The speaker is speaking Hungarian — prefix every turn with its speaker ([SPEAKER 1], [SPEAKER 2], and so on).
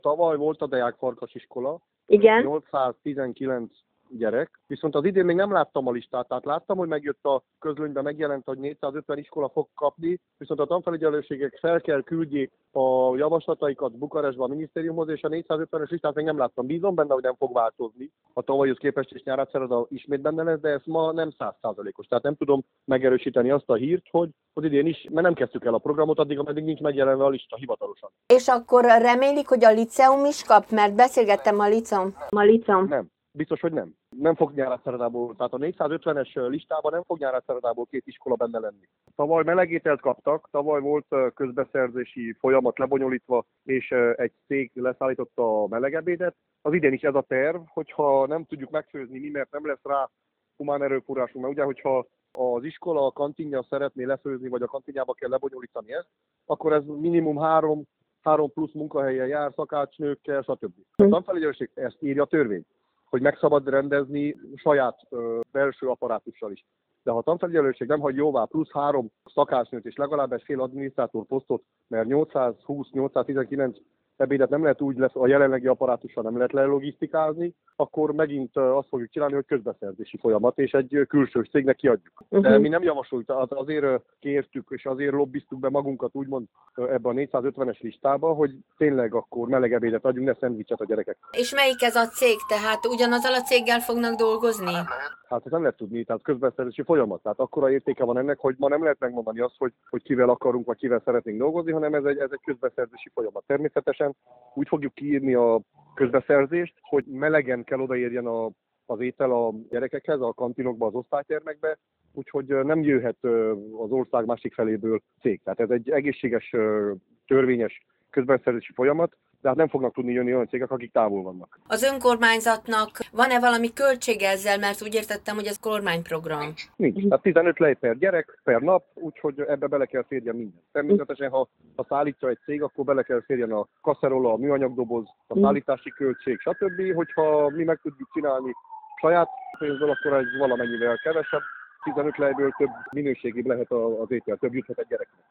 [SPEAKER 1] Tavaly volt a Deák Farkas iskola,
[SPEAKER 2] Igen.
[SPEAKER 1] 819 gyerek, viszont az idén még nem láttam a listát, tehát láttam, hogy megjött a közlönyben, megjelent, hogy 450 iskola fog kapni, viszont a tanfelügyelőségek fel kell küldjék a javaslataikat Bukarestbe a minisztériumhoz, és a 450-es listát még nem láttam. Bízom benne, hogy nem fog változni. A tavalyhoz képest is nyárátszereda ismét benne lesz, de ez ma nem 100%-os. Tehát nem tudom megerősíteni azt a hírt, hogy idén is, mert nem kezdtük el a programot, ameddig nincs megjelenve a lista hivatalosan.
[SPEAKER 2] És akkor remélik, hogy a liceum is kap, mert beszélgettem a liceum.
[SPEAKER 1] Nem. Biztos, hogy nem. Nem fog nyárátszeredából, tehát a 450-es listában nem fog nyárátszeredából 2 iskola benne lenni. Tavaly melegételt kaptak, tavaly volt közbeszerzési folyamat lebonyolítva, és egy cég leszállította a melegebédet. Az idén is ez a terv, hogyha nem tudjuk megfőzni mi, mert nem lesz rá humán erőforrásunk, mert ugye, hogyha az iskola a kantinja szeretné lefőzni, vagy a kantinjába kell lebonyolítani ezt, akkor ez minimum 3 plusz munkahelyen jár, szakácsnőkkel, stb. A tanfelügyelőség ezt írja a törvény, hogy meg szabad rendezni saját belső apparátussal is. De ha a tanfelügyelőség nem hagy jóvá plusz 3 szakácsnőt és legalább egy fél adminisztrátor posztot, mert 820-819 ebédet nem lehet úgy lesz, a jelenlegi apparátussal nem lehet lelogisztikázni, akkor megint azt fogjuk csinálni, hogy közbeszerzési folyamat, és egy külső cégnek kiadjuk. De mi nem javasoltuk, azért kértük, és azért lobbiztuk be magunkat úgymond ebbe a 450-es listába, hogy tényleg akkor meleg ebédet adjunk, ne szendvicset a gyerekek.
[SPEAKER 2] És melyik ez a cég? Tehát ugyanazzal a céggel fognak dolgozni?
[SPEAKER 1] Hát ezt nem lehet tudni, tehát közbeszerzési folyamat. Tehát akkora értéke van ennek, hogy ma nem lehet megmondani azt, hogy kivel akarunk, vagy kivel szeretnénk dolgozni, hanem ez egy közbeszerzési folyamat. Természetesen úgy fogjuk kiírni a közbeszerzést, hogy melegen kell odaérjen az étel a gyerekekhez, a kantinokba, az osztálytermekbe, úgyhogy nem jöhet az ország másik feléből cég. Tehát ez egy egészséges, törvényes közbeszerzési folyamat, de hát nem fognak tudni jönni olyan cégek, akik távol vannak.
[SPEAKER 2] Az önkormányzatnak van-e valami költsége ezzel, mert úgy értettem, hogy ez kormányprogram?
[SPEAKER 1] Nincs. Tehát 15 lej per gyerek, per nap, úgyhogy ebbe bele kell férjen minden. Természetesen, ha szállítja egy cég, akkor bele kell férjen a kasszerola, a műanyagdoboz, a szállítási költség, stb. Hogyha mi meg tudjuk csinálni saját pénzből, akkor ez valamennyivel kevesebb. 15 lejből több minőségig lehet az étel, több juthat egy gyereknek.